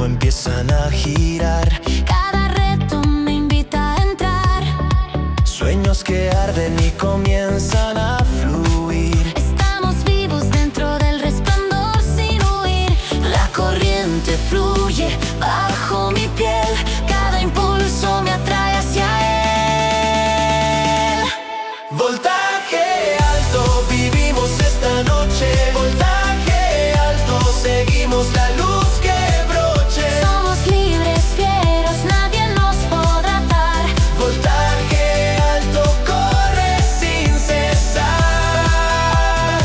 cuerpo empiezan a girar. Cada reto me invita a entrar. Sueños que arden y comienzan a fluir. Estamos vivos dentro del resplandor sin huir. La corriente fluye bajo mi piel. Cada impulso me atrae hacia él. Voltaje alto, vivimos esta noche. Voltaje alto, seguimos la luz que broche. Somos libres, fieros, nadie nos podrá atar. Voltaje alto, corre sin cesar.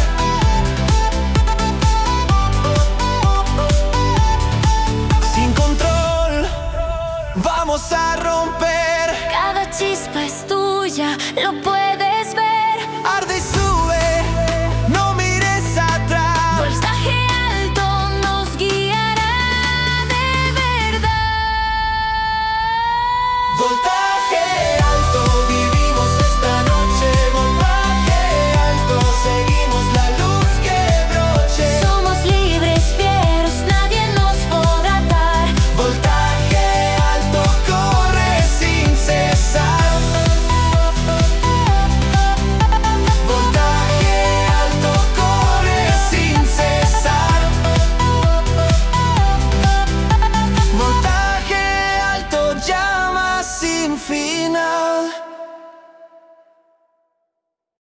Sin control, vamos a romper. Cada chispa es tuya, lo puedes